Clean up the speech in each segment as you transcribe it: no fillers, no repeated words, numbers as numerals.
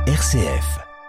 RCF.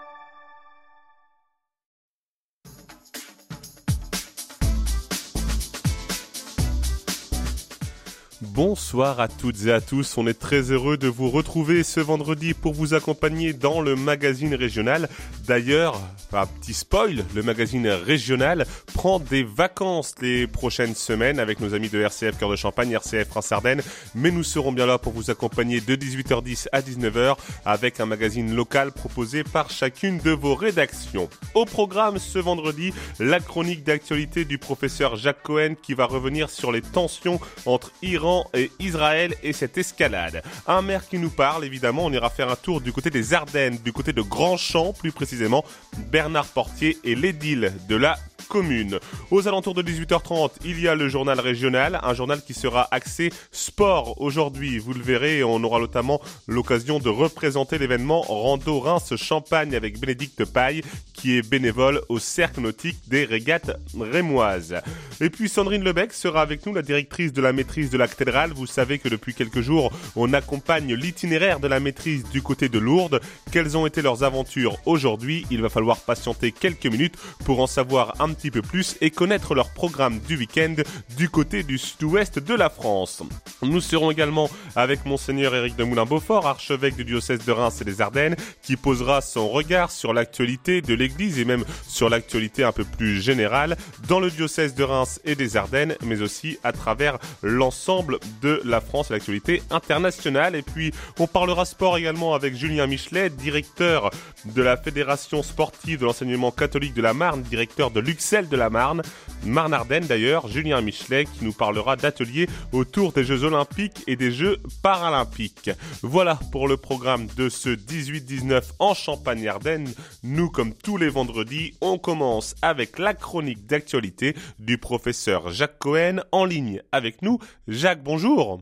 Bonsoir à toutes et à tous, on est très heureux de vous retrouver ce vendredi pour vous accompagner dans le magazine régional. D'ailleurs, un petit spoil, le magazine régional prend des vacances les prochaines semaines avec nos amis de RCF Cœur de Champagne, RCF France-Ardennes, mais nous serons bien là pour vous accompagner de 18h10 à 19h avec un magazine local proposé par chacune de vos rédactions. Au programme ce vendredi, la chronique d'actualité du professeur Jacques Cohen qui va revenir sur les tensions entre Iran et Israël et cette escalade. Un maire qui nous parle, évidemment, on ira faire un tour du côté des Ardennes, du côté de Grandchamp, plus précisément, Bernard Portier et l'édile de la commune. Aux alentours de 18h30, il y a le journal régional, un journal qui sera axé sport aujourd'hui. Vous le verrez, on aura notamment l'occasion de représenter l'événement Rando Reims-Champagne avec Bénédicte Paille, qui est bénévole au cercle nautique des régates rémoises. Et puis Sandrine Lebec sera avec nous, la directrice de la maîtrise de la cathédrale. Vous savez que depuis quelques jours, on accompagne l'itinéraire de la maîtrise du côté de Lourdes. Quelles ont été leurs aventures aujourd'hui? Il va falloir patienter quelques minutes pour en savoir un petit peu plus et connaître leur programme du week-end du côté du sud-ouest de la France. Nous serons également avec Monseigneur Éric de Moulin-Beaufort, archevêque du diocèse de Reims et des Ardennes, qui posera son regard sur l'actualité de l'Église et même sur l'actualité un peu plus générale dans le diocèse de Reims et des Ardennes, mais aussi à travers l'ensemble de la France et l'actualité internationale. Et puis, on parlera sport également avec Julien Michelet, directeur de la Fédération sportive de l'enseignement catholique de la Marne, directeur de l'Uxel de la Marne, Marne-Ardenne d'ailleurs, Julien Michelet, qui nous parlera d'ateliers autour des Jeux Olympiques et des Jeux Paralympiques. Voilà pour le programme de ce 18-19 en Champagne-Ardenne. Nous, comme tous les vendredis, on commence avec la chronique d'actualité du professeur Jacques Cohen en ligne avec nous. Jacques, bonjour.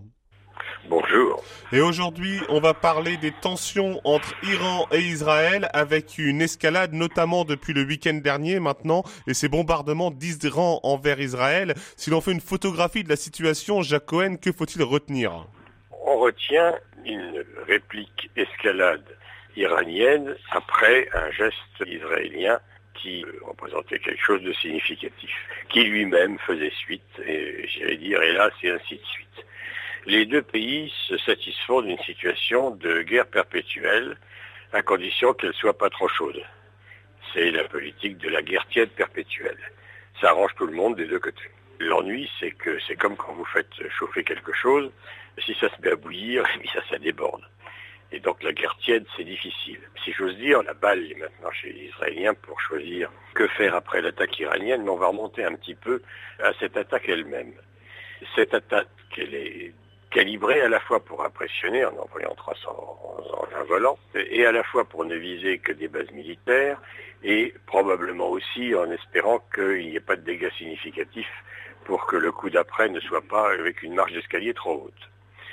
Bonjour. Et aujourd'hui, on va parler des tensions entre Iran et Israël avec une escalade notamment depuis le week-end dernier maintenant et ces bombardements d'Iran envers Israël. Si l'on fait une photographie de la situation, Jacques Cohen, que faut-il retenir? On retient une réplique escalade iranienne après un geste israélien qui représentait quelque chose de significatif, qui lui-même faisait suite, et j'irais dire hélas et ainsi de suite. Les deux pays se satisfont d'une situation de guerre perpétuelle, à condition qu'elle soit pas trop chaude. C'est la politique de la guerre tiède perpétuelle. Ça arrange tout le monde des deux côtés. L'ennui, c'est que c'est comme quand vous faites chauffer quelque chose, si ça se met à bouillir, ça déborde. Et donc la guerre tiède, c'est difficile. Si j'ose dire, la balle est maintenant chez les Israéliens pour choisir que faire après l'attaque iranienne, mais on va remonter un petit peu à cette attaque elle-même. Cette attaque, elle est calibrée à la fois pour impressionner en envoyant 300 engins volants, et à la fois pour ne viser que des bases militaires, et probablement aussi en espérant qu'il n'y ait pas de dégâts significatifs pour que le coup d'après ne soit pas avec une marche d'escalier trop haute.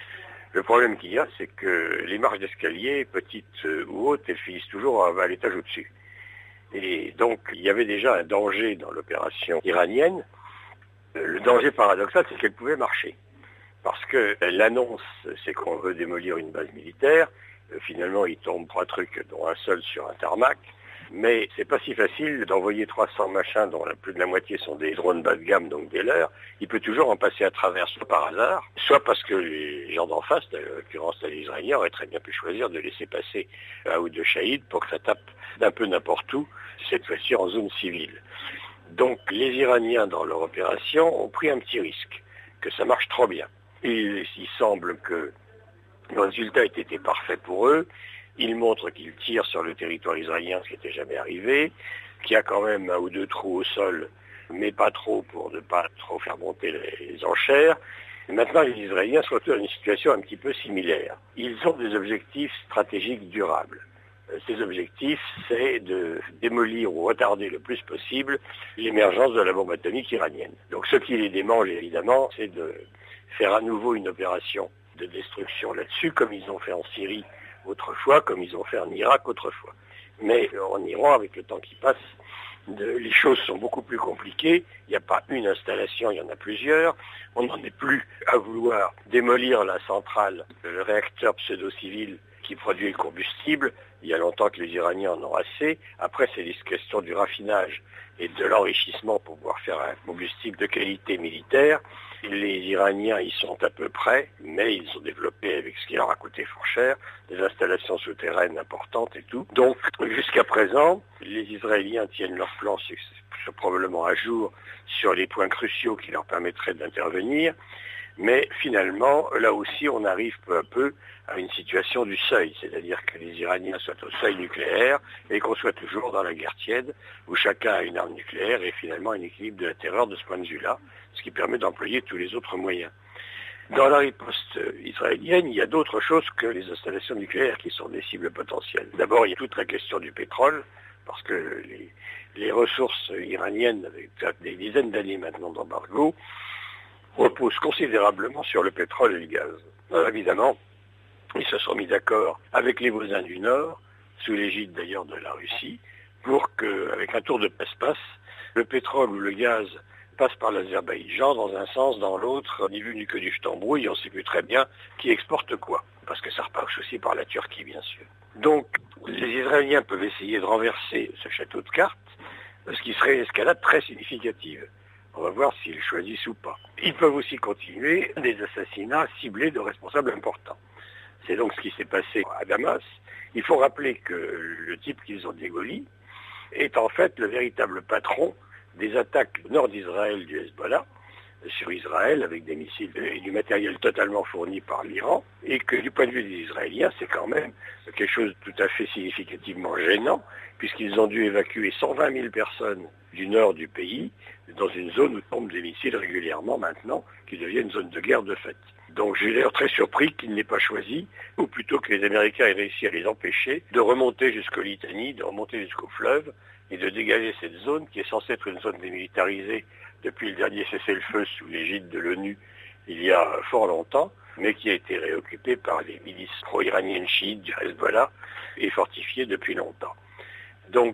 Le problème qu'il y a, c'est que les marches d'escalier, petites ou hautes, elles finissent toujours à l'étage au-dessus. Et donc, il y avait déjà un danger dans l'opération iranienne. Le danger paradoxal, c'est qu'elle pouvait marcher. Parce que l'annonce, c'est qu'on veut démolir une base militaire. Finalement, il tombe 3 trucs, dont un seul sur un tarmac. Mais c'est pas si facile d'envoyer 300 machins dont plus de la moitié sont des drones bas de gamme, donc des leurs. Il peut toujours en passer à travers, soit par hasard, soit parce que les gens d'en face, en l'occurrence les Israéliens, auraient très bien pu choisir de laisser passer un ou deux shahid pour que ça tape d'un peu n'importe où, cette fois-ci en zone civile. Donc les Iraniens, dans leur opération, ont pris un petit risque, que ça marche trop bien. Il semble que le résultat ait été parfait pour eux. Il montre qu'ils tirent sur le territoire israélien, ce qui n'était jamais arrivé, qu'il y a quand même un ou deux trous au sol, mais pas trop pour ne pas trop faire monter les enchères. Et maintenant, les Israéliens sont dans une situation un petit peu similaire. Ils ont des objectifs stratégiques durables. Ces objectifs, c'est de démolir ou retarder le plus possible l'émergence de la bombe atomique iranienne. Donc ce qui les démange, évidemment, c'est de faire à nouveau une opération de destruction là-dessus, comme ils ont fait en Syrie autrefois, comme ils ont fait en Irak autrefois. Mais en Iran, avec le temps qui passe, les choses sont beaucoup plus compliquées. Il n'y a pas une installation, il y en a plusieurs. On n'en est plus à vouloir démolir la centrale, le réacteur pseudo-civil qui produit le combustible. Il y a longtemps que les Iraniens en ont assez. Après, c'est la question du raffinage et de l'enrichissement pour pouvoir faire un combustible de qualité militaire. Les Iraniens y sont à peu près, mais ils ont développé, avec ce qui leur a coûté fort cher, des installations souterraines importantes et tout. Donc, jusqu'à présent, les Israéliens tiennent leur plan, c'est probablement à jour, sur les points cruciaux qui leur permettraient d'intervenir. Mais finalement, là aussi, on arrive peu à peu à une situation du seuil, c'est-à-dire que les Iraniens soient au seuil nucléaire et qu'on soit toujours dans la guerre tiède, où chacun a une arme nucléaire et finalement un équilibre de la terreur de ce point de vue-là, ce qui permet d'employer tous les autres moyens. Dans la riposte israélienne, il y a d'autres choses que les installations nucléaires qui sont des cibles potentielles. D'abord, il y a toute la question du pétrole, parce que les ressources iraniennes, avec des dizaines d'années maintenant d'embargo, repose considérablement sur le pétrole et le gaz. Alors, évidemment, ils se sont mis d'accord avec les voisins du Nord, sous l'égide d'ailleurs de la Russie, pour qu'avec un tour de passe-passe, le pétrole ou le gaz passe par l'Azerbaïdjan dans un sens, dans l'autre, ni vu ni que du tambouille, on ne sait plus très bien qui exporte quoi, parce que ça repasse aussi par la Turquie, bien sûr. Donc, les Israéliens peuvent essayer de renverser ce château de cartes, ce qui serait une escalade très significative. On va voir s'ils choisissent ou pas. Ils peuvent aussi continuer des assassinats ciblés de responsables importants. C'est donc ce qui s'est passé à Damas. Il faut rappeler que le type qu'ils ont démoli est en fait le véritable patron des attaques au nord d'Israël du Hezbollah, sur Israël avec des missiles et du matériel totalement fourni par l'Iran, et que du point de vue des Israéliens, c'est quand même quelque chose de tout à fait significativement gênant, puisqu'ils ont dû évacuer 120 000 personnes du nord du pays, dans une zone où tombent des missiles régulièrement maintenant, qui devient une zone de guerre de fait. Donc j'ai l'air très surpris qu'ils n'aient pas choisi, ou plutôt que les Américains aient réussi à les empêcher de remonter jusqu'au Litanie, de remonter jusqu'au fleuve, et de dégager cette zone qui est censée être une zone démilitarisée depuis le dernier cessez-le-feu sous l'égide de l'ONU il y a fort longtemps, mais qui a été réoccupée par les milices pro-iraniennes chiites du Hezbollah et fortifiée depuis longtemps. Donc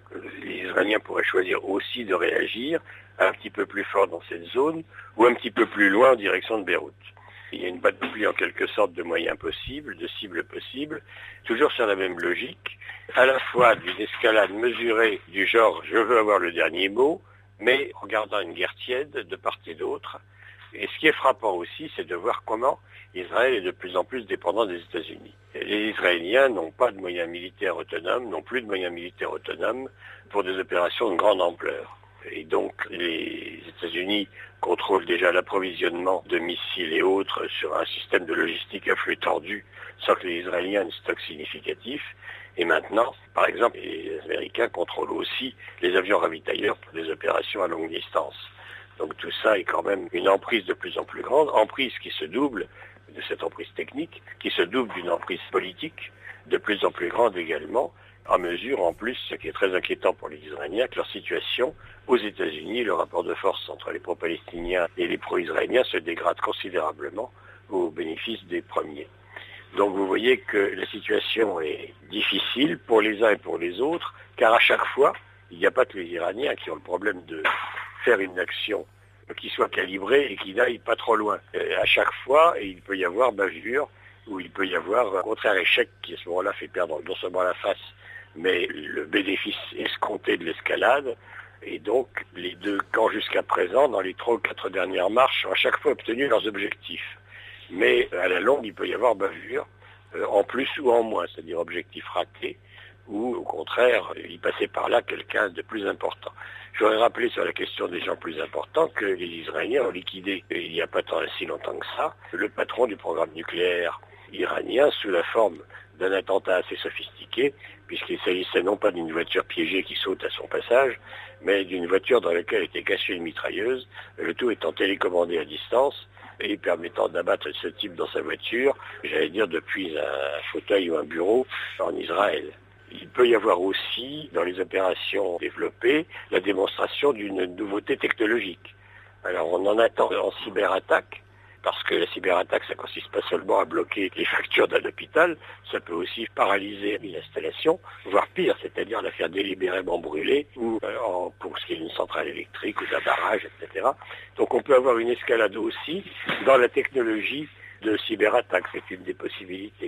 les Israéliens pourraient choisir aussi de réagir un petit peu plus fort dans cette zone ou un petit peu plus loin en direction de Beyrouth. Il y a une panoplie en quelque sorte de moyens possibles, de cibles possibles, toujours sur la même logique, à la fois d'une escalade mesurée du genre « je veux avoir le dernier mot », mais en gardant une guerre tiède de part et d'autre. Et ce qui est frappant aussi, c'est de voir comment Israël est de plus en plus dépendant des États-Unis. Les Israéliens n'ont pas de moyens militaires autonomes, n'ont plus de moyens militaires autonomes pour des opérations de grande ampleur. Et donc les États-Unis contrôlent déjà l'approvisionnement de missiles et autres sur un système de logistique à flux tendu sans que les Israéliens aient un stock significatif. Et maintenant, par exemple, les Américains contrôlent aussi les avions ravitailleurs pour des opérations à longue distance. Donc tout ça est quand même une emprise de plus en plus grande, emprise qui se double de cette emprise technique, qui se double d'une emprise politique de plus en plus grande également, à mesure en plus, ce qui est très inquiétant pour les Israéliens, que leur situation aux États-Unis, le rapport de force entre les pro-palestiniens et les pro-israéliens se dégrade considérablement au bénéfice des premiers. Donc vous voyez que la situation est difficile pour les uns et pour les autres, car à chaque fois, il n'y a pas que les Iraniens qui ont le problème de faire une action qui soit calibrée et qui n'aille pas trop loin. Et à chaque fois, il peut y avoir bavure, ou il peut y avoir un contraire échec qui à ce moment-là fait perdre non seulement la face, mais le bénéfice escompté de l'escalade. Et donc, les deux camps jusqu'à présent, dans les 3 ou 4 dernières marches, ont à chaque fois obtenu leurs objectifs. Mais à la longue, il peut y avoir bavure, en plus ou en moins, c'est-à-dire objectif raté, ou au contraire, il passait par là quelqu'un de plus important. J'aurais rappelé sur la question des gens plus importants que les Israéliens ont liquidé, il n'y a pas tant si longtemps que ça, le patron du programme nucléaire iranien sous la forme d'un attentat assez sophistiqué, puisqu'il s'agissait non pas d'une voiture piégée qui saute à son passage, mais d'une voiture dans laquelle était cachée une mitrailleuse, le tout étant télécommandé à distance et permettant d'abattre ce type dans sa voiture, j'allais dire depuis un fauteuil ou un bureau en Israël. Il peut y avoir aussi, dans les opérations développées, la démonstration d'une nouveauté technologique. Alors on en attend en cyberattaque, parce que la cyberattaque, ça consiste pas seulement à bloquer les factures d'un hôpital, ça peut aussi paralyser une installation, voire pire, c'est-à-dire la faire délibérément brûler, ou pour ce qui est d'une centrale électrique ou d'un barrage, etc. Donc on peut avoir une escalade aussi dans la technologie de cyberattaque, c'est une des possibilités.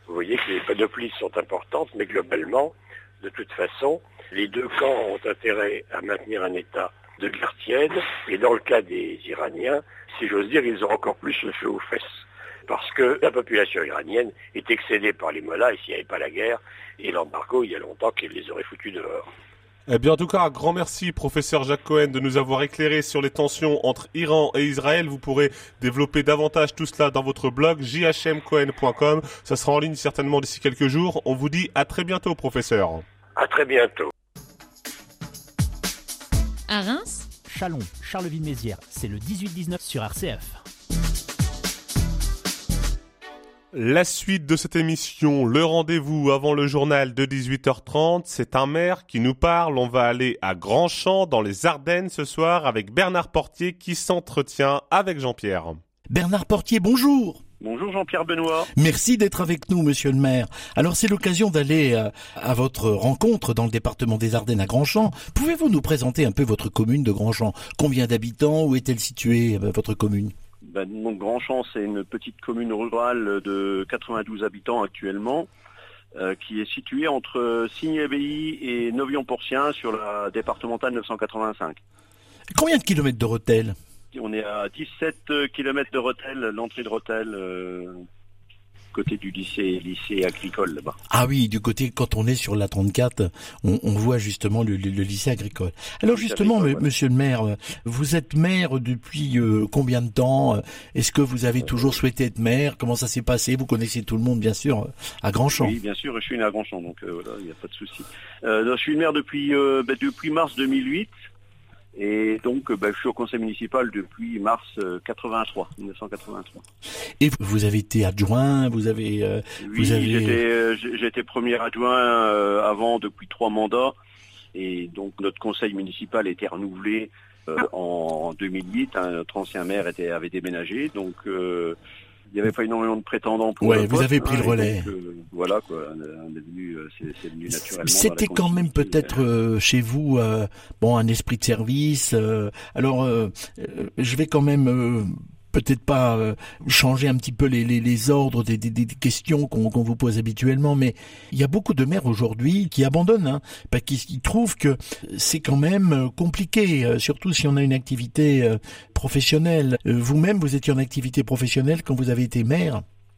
Vous voyez que les panoplies sont importantes, mais globalement, de toute façon, les deux camps ont intérêt à maintenir un état de guerre tiède, et dans le cas des Iraniens, si j'ose dire, ils ont encore plus le feu aux fesses. Parce que la population iranienne est excédée par les mollahs, et s'il n'y avait pas la guerre, et l'embargo, il y a longtemps qu'ils les auraient foutus dehors. Eh bien, en tout cas, un grand merci, professeur Jacques Cohen, de nous avoir éclairé sur les tensions entre Iran et Israël. Vous pourrez développer davantage tout cela dans votre blog jhmcohen.com. Ça sera en ligne certainement d'ici quelques jours. On vous dit à très bientôt, professeur. À très bientôt. À Reims, Châlons, Charleville-Mézières, c'est le 18-19 sur RCF. La suite de cette émission, le rendez-vous avant le journal de 18h30, c'est un maire qui nous parle. On va aller à Grandchamp dans les Ardennes ce soir avec Bernard Portier qui s'entretient avec Jean-Pierre. Bernard Portier, bonjour. Bonjour Jean-Pierre Benoît. Merci d'être avec nous, monsieur le maire. Alors c'est l'occasion d'aller à votre rencontre dans le département des Ardennes à Grandchamp. Pouvez-vous nous présenter un peu votre commune de Grandchamp? Combien d'habitants? Où est-elle située, votre commune? Donc Grandchamp, c'est une petite commune rurale de 92 habitants actuellement, qui est située entre Signes-Abbaye et Novion-Porcien sur la départementale 985. Combien de kilomètres de Rethel? On est à 17 km de Rethel, l'entrée de Rethel, côté du lycée agricole là-bas. Ah oui, du côté, quand on est sur la 34, on voit justement le lycée agricole. Alors justement, monsieur le maire, vous êtes maire depuis combien de temps? Est-ce que vous avez toujours souhaité être maire? Comment ça s'est passé? Vous connaissez tout le monde, bien sûr, à Grandchamp. Oui, bien sûr, je suis né à Grandchamp, donc voilà, il n'y a pas de souci. Je suis maire depuis mars 2008. Et donc, je suis au conseil municipal depuis mars 1983. Et vous avez été adjoint, vous avez... J'étais premier adjoint avant depuis 3 mandats. Et donc, notre conseil municipal a été renouvelé en 2008. Notre ancien maire avait déménagé. Donc, il n'y avait pas énormément de prétendants pour le poste. Vous avez pris le relais. Donc, voilà, quoi. On est venu, c'est venu naturellement. C'était quand même peut-être chez vous, un esprit de service. Alors, je vais quand même peut-être pas changer un petit peu les ordres des questions qu'on vous pose habituellement, mais il y a beaucoup de maires aujourd'hui qui abandonnent, parce qu'ils trouvent que c'est quand même compliqué, surtout si on a une activité professionnelle. Vous-même, vous étiez en activité professionnelle quand vous avez été maire?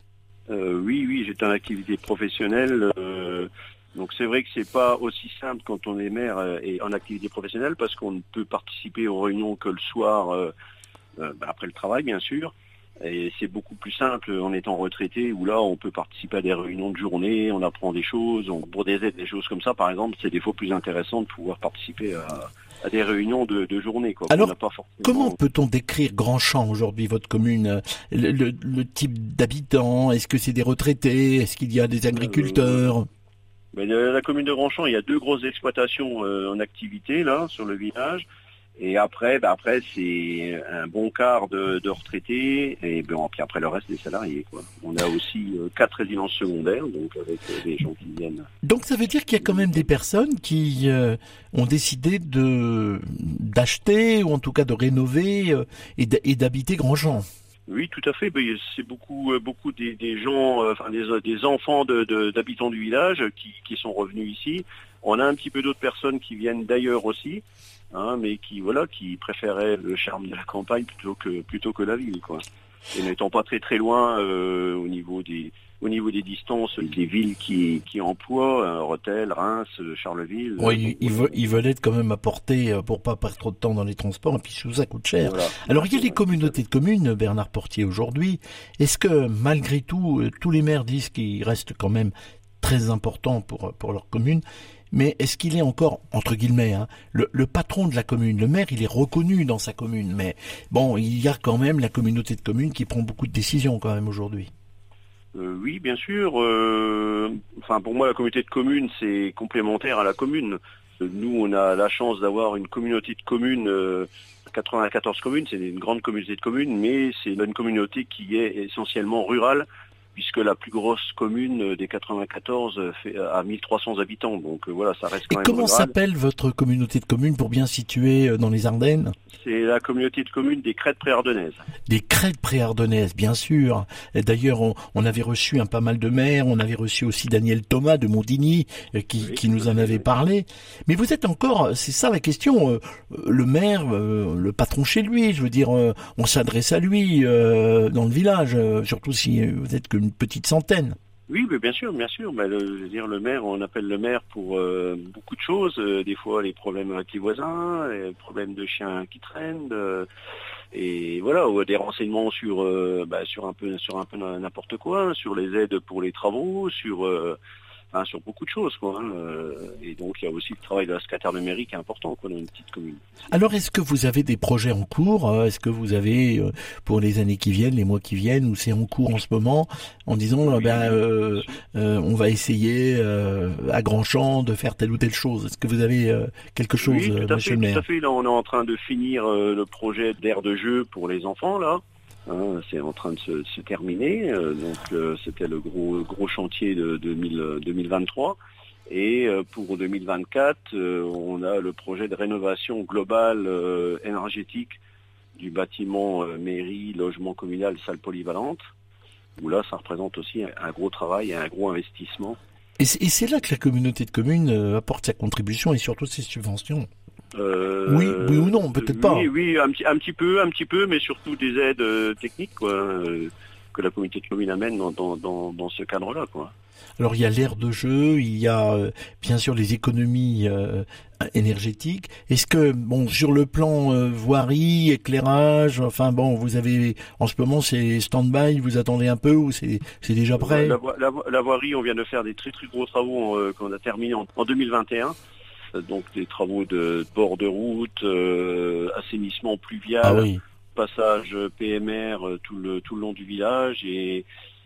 Oui, j'étais en activité professionnelle. Donc c'est vrai que c'est pas aussi simple quand on est maire et en activité professionnelle, parce qu'on ne peut participer aux réunions que le soir. Après le travail, bien sûr, et c'est beaucoup plus simple en étant retraité, où là on peut participer à des réunions de journée, on apprend des choses, pour des aides, des choses comme ça par exemple, c'est des fois plus intéressant de pouvoir participer à des réunions de journée, quoi. Alors, comment peut-on décrire Grandchamp aujourd'hui, votre commune? Le type d'habitants, est-ce que c'est des retraités, est-ce qu'il y a des agriculteurs? La commune de Grandchamp, il y a 2 grosses exploitations en activité là sur le village. Et après, c'est un bon quart de retraités, et puis après le reste des salariés, quoi. On a aussi 4 résidences secondaires, donc avec des gens qui viennent. Donc ça veut dire qu'il y a quand même des personnes qui ont décidé d'acheter, ou en tout cas de rénover et d'habiter Grandchamp. Oui, tout à fait. C'est beaucoup des gens, des enfants d'habitants du village qui sont revenus ici. On a un petit peu d'autres personnes qui viennent d'ailleurs aussi. Mais qui préféraient le charme de la campagne plutôt que la ville, quoi. Et n'étant pas très très loin au niveau des distances, des villes qui emploient Rethel, Reims, Charleville. Oui, ils veulent être quand même à portée pour pas perdre trop de temps dans les transports, et puis ça coûte cher. Voilà. Alors il y a les communautés de communes, Bernard Portier, aujourd'hui. Est-ce que malgré tout, tous les maires disent qu'il reste quand même très important pour leur commune? Mais est-ce qu'il est encore, entre guillemets, le patron de la commune? Le maire, il est reconnu dans sa commune, mais bon, il y a quand même la communauté de communes qui prend beaucoup de décisions quand même aujourd'hui. Oui, bien sûr. Pour moi, la communauté de communes, c'est complémentaire à la commune. Nous, on a la chance d'avoir une communauté de communes, 94 communes, c'est une grande communauté de communes, mais c'est une communauté qui est essentiellement rurale. puisque la plus grosse commune des 94 a 1300 habitants. Donc voilà, ça reste quand même comment rural. s'appelle votre communauté de communes pour bien situer dans les Ardennes? C'est la communauté de communes des Crêtes Préardennaises. Des Crêtes Préardennaises, bien sûr. Et d'ailleurs, on avait reçu pas mal de maires, on avait reçu aussi Daniel Thomas de Mondigny qui nous en avait parlé. Mais vous êtes encore, c'est ça la question, le maire, le patron chez lui, je veux dire, on s'adresse à lui dans le village, surtout si vous êtes qu'une petite centaine. Oui, mais bien sûr. Mais je veux dire, le maire, on appelle le maire pour beaucoup de choses. Des fois, les problèmes avec les voisins, les problèmes de chiens qui traînent, et voilà, ou des renseignements sur un peu n'importe quoi, sur les aides pour les travaux, sur beaucoup de choses, quoi. Et donc, il y a aussi le travail de la secrétaire de mairie qui est important, quoi, dans une petite commune. Alors, est-ce que vous avez des projets en cours? Est-ce que vous avez, pour les années qui viennent, les mois qui viennent, ou c'est en cours en ce moment, en disant, on va essayer à Grandchamp de faire telle ou telle chose? Est-ce que vous avez quelque chose, monsieur le maire? Tout à fait. Là, on est en train de finir le projet d'aire de jeu pour les enfants, là. C'est en train de se terminer, donc c'était le gros chantier de 2023. Et pour 2024, on a le projet de rénovation globale énergétique du bâtiment mairie, logement communal, salle polyvalente, où là, ça représente aussi un gros travail et un gros investissement. Et c'est là que la communauté de communes apporte sa contribution et surtout ses subventions. Oui ou non, peut-être pas. Oui, un petit peu, mais surtout des aides techniques, quoi, que la communauté de communes amène dans ce cadre-là, quoi. Alors il y a l'aire de jeu, il y a bien sûr les économies énergétiques. Est-ce que sur le plan voirie, éclairage, vous avez en ce moment c'est stand-by, vous attendez un peu ou c'est déjà prêt? La voirie, on vient de faire des très très gros travaux qu'on a terminés en 2021. Donc des travaux de bord de route, assainissement pluvial, passage PMR tout le long du village et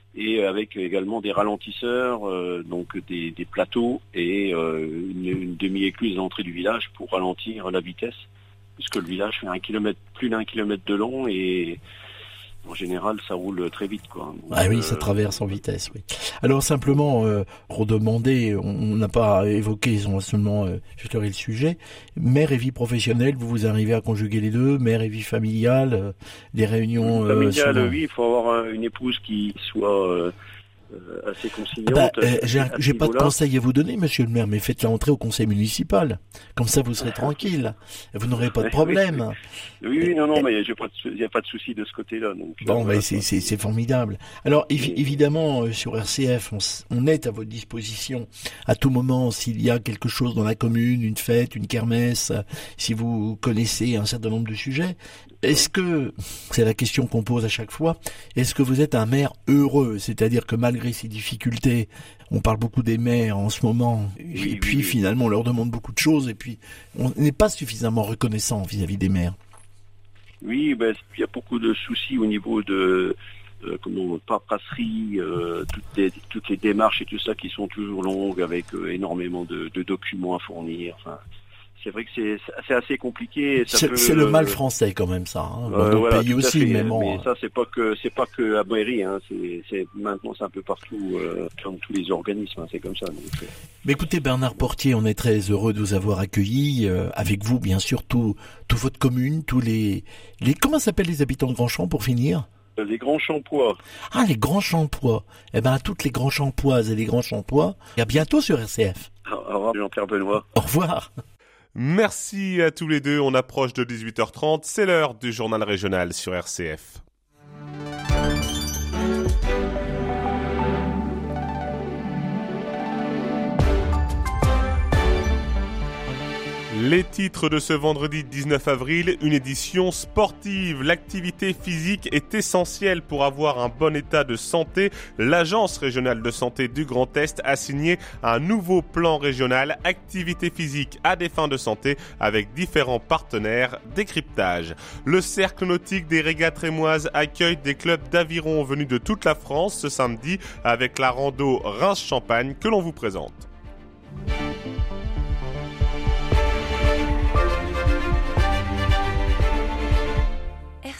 avec également des ralentisseurs, donc des plateaux et une demi-écluse à l'entrée du village pour ralentir la vitesse, puisque le village fait plus d'un kilomètre de long et en général, ça roule très vite, quoi. Donc, ça traverse en vitesse, oui. Alors simplement, redemander, on n'a pas évoqué seulement, le sujet, mère et vie professionnelle, vous arrivez à conjuguer les deux, mère et vie familiale, des réunions... familiale, oui, il faut avoir une épouse qui soit... assez conciliante. J'ai pas de conseils à vous donner, monsieur le maire, mais faites-la entrer au conseil municipal. Comme ça, vous serez tranquille. Vous n'aurez pas de problème. Oui, non, mais il n'y a pas de souci de ce côté-là. Donc, c'est formidable. Alors, évidemment, sur RCF, on est à votre disposition à tout moment s'il y a quelque chose dans la commune, une fête, une kermesse, si vous connaissez un certain nombre de sujets. Est-ce que, c'est la question qu'on pose à chaque fois, est-ce que vous êtes un maire heureux? C'est-à-dire que malgré ces difficultés, on parle beaucoup des maires en ce moment, et puis finalement on leur demande beaucoup de choses, et puis on n'est pas suffisamment reconnaissant vis-à-vis des maires. Oui, il y a beaucoup de soucis au niveau de paperasserie, toutes les démarches et tout ça qui sont toujours longues avec énormément de documents à fournir. Enfin, c'est vrai que c'est assez compliqué. C'est le mal français quand même ça. Dans notre pays aussi, mais ça c'est pas que la mairie. Maintenant c'est un peu partout, dans tous les organismes. C'est comme ça. Donc, Mais écoutez Bernard Portier, on est très heureux de vous avoir accueilli avec vous, bien sûr, toute votre commune, tous les comment s'appellent les habitants de Grandchamp pour finir? Les Grands Champois. Ah, les Grands Champois. À toutes les Grands Champoises et les Grands Champois, à bientôt sur RCF. Au revoir Jean-Pierre Benoît. Au revoir. Merci à tous les deux, on approche de 18h30, c'est l'heure du journal régional sur RCF. Les titres de ce vendredi 19 avril, une édition sportive. L'activité physique est essentielle pour avoir un bon état de santé. L'Agence régionale de santé du Grand Est a signé un nouveau plan régional activité physique à des fins de santé avec différents partenaires. Décryptage. Le cercle nautique des régates rémoises accueille des clubs d'aviron venus de toute la France ce samedi avec la rando Reims-Champagne que l'on vous présente.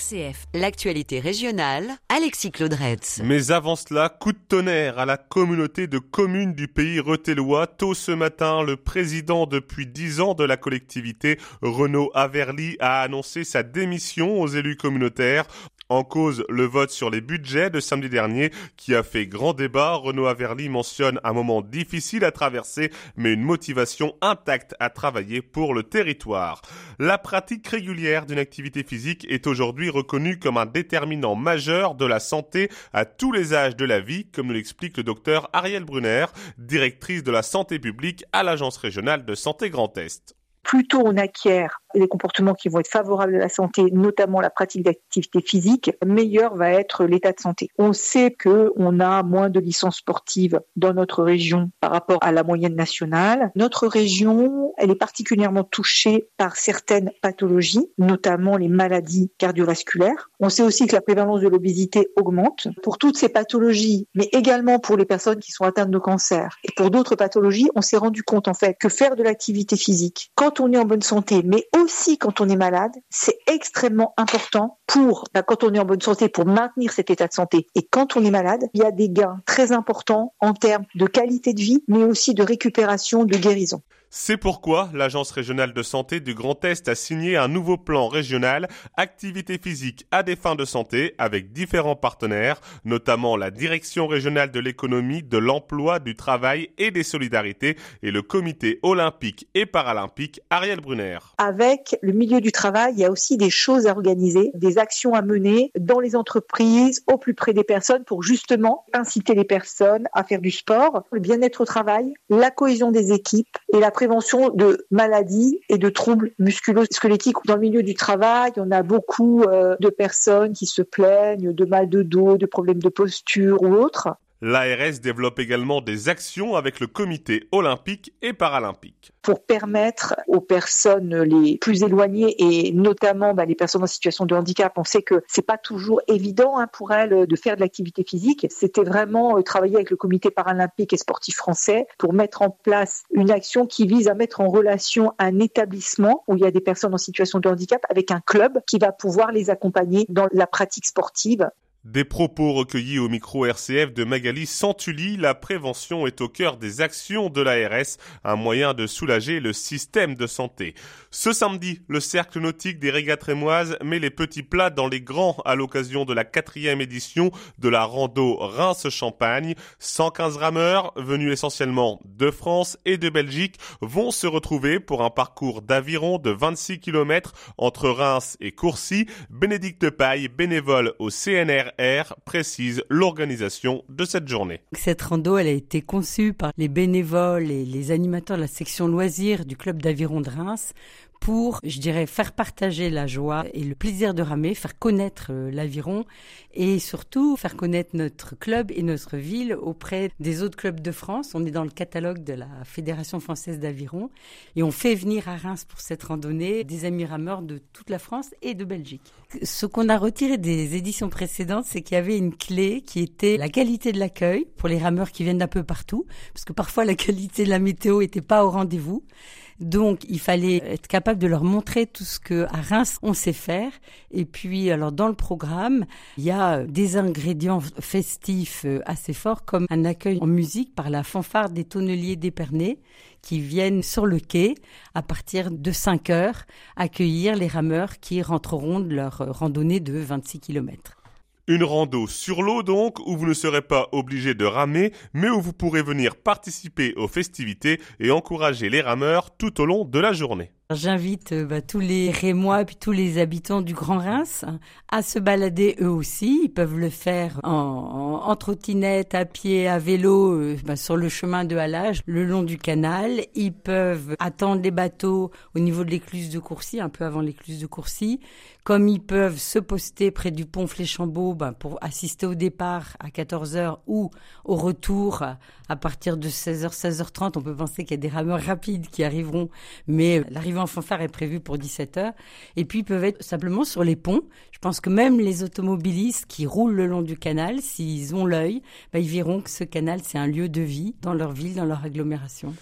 RCF, l'actualité régionale, Alexis Claudretz. Mais avant cela, coup de tonnerre à la communauté de communes du pays rethelois. Tôt ce matin, le président depuis 10 ans de la collectivité, Renaud Averly, a annoncé sa démission aux élus communautaires. En cause, le vote sur les budgets de samedi dernier qui a fait grand débat. Renaud Averly mentionne un moment difficile à traverser, mais une motivation intacte à travailler pour le territoire. La pratique régulière d'une activité physique est aujourd'hui reconnue comme un déterminant majeur de la santé à tous les âges de la vie, comme nous l'explique le docteur Ariel Brunner, directrice de la santé publique à l'Agence régionale de santé Grand Est. Plus tôt on acquiert les comportements qui vont être favorables à la santé, notamment la pratique d'activité physique, meilleur va être l'état de santé. On sait qu'on a moins de licences sportives dans notre région par rapport à la moyenne nationale. Notre région, elle est particulièrement touchée par certaines pathologies, notamment les maladies cardiovasculaires. On sait aussi que la prévalence de l'obésité augmente. Pour toutes ces pathologies, mais également pour les personnes qui sont atteintes de cancer et pour d'autres pathologies, on s'est rendu compte en fait que faire de l'activité physique, quand on est en bonne santé, mais aussi quand on est malade, c'est extrêmement important quand on est en bonne santé, pour maintenir cet état de santé. Et quand on est malade, il y a des gains très importants en termes de qualité de vie, mais aussi de récupération, de guérison. C'est pourquoi l'Agence régionale de santé du Grand Est a signé un nouveau plan régional activité physique à des fins de santé avec différents partenaires, notamment la Direction régionale de l'économie, de l'emploi, du travail et des solidarités et le comité olympique et paralympique Ariel Brunner. Avec le milieu du travail, il y a aussi des choses à organiser, des actions à mener dans les entreprises, au plus près des personnes pour justement inciter les personnes à faire du sport, le bien-être au travail, la cohésion des équipes et la prévention de maladies et de troubles musculo-squelettiques. Dans le milieu du travail, on a beaucoup de personnes qui se plaignent de mal de dos, de problèmes de posture ou autres. L'ARS développe également des actions avec le comité olympique et paralympique. Pour permettre aux personnes les plus éloignées et notamment les personnes en situation de handicap, on sait que c'est pas toujours évident pour elles de faire de l'activité physique. C'était vraiment travailler avec le comité paralympique et sportif français pour mettre en place une action qui vise à mettre en relation un établissement où il y a des personnes en situation de handicap avec un club qui va pouvoir les accompagner dans la pratique sportive. Des propos recueillis au micro RCF de Magali Santulli, la prévention est au cœur des actions de l'ARS, un moyen de soulager le système de santé. Ce samedi, le cercle nautique des régates rémoises met les petits plats dans les grands à l'occasion de la 4e édition de la rando Reims-Champagne. 115 rameurs, venus essentiellement de France et de Belgique, vont se retrouver pour un parcours d'aviron de 26 km entre Reims et Courcy. Bénédicte Paille, bénévole au CNR, précise l'organisation de cette journée. Cette rando, elle a été conçue par les bénévoles et les animateurs de la section loisirs du club d'aviron de Reims pour, faire partager la joie et le plaisir de ramer, faire connaître l'aviron et surtout faire connaître notre club et notre ville auprès des autres clubs de France. On est dans le catalogue de la Fédération française d'aviron et on fait venir à Reims pour cette randonnée des amis rameurs de toute la France et de Belgique. Ce qu'on a retiré des éditions précédentes, c'est qu'il y avait une clé qui était la qualité de l'accueil pour les rameurs qui viennent d'un peu partout, parce que parfois la qualité de la météo était pas au rendez-vous. Donc, il fallait être capable de leur montrer tout ce que à Reims on sait faire. Et puis, alors dans le programme, il y a des ingrédients festifs assez forts, comme un accueil en musique par la fanfare des tonneliers d'Épernay, qui viennent sur le quai à partir de 5 heures accueillir les rameurs qui rentreront de leur randonnée de 26 km. Une rando sur l'eau donc, où vous ne serez pas obligé de ramer, mais où vous pourrez venir participer aux festivités et encourager les rameurs tout au long de la journée. J'invite tous les Rémois et puis tous les habitants du Grand Reims à se balader eux aussi. Ils peuvent le faire en trottinette, à pied, à vélo, sur le chemin de halage, le long du canal. Ils peuvent attendre les bateaux au niveau de l'écluse de Courcy, un peu avant l'écluse de Courcy. Comme ils peuvent se poster près du pont Fléchambeau pour assister au départ à 14h ou au retour à partir de 16h, 16h30. On peut penser qu'il y a des rameurs rapides qui arriveront, mais l'arrivée en fanfare est prévue pour 17h. Et puis, ils peuvent être simplement sur les ponts. Je pense que même les automobilistes qui roulent le long du canal, s'ils ont l'œil, ils verront que ce canal, c'est un lieu de vie dans leur ville, dans leur agglomération.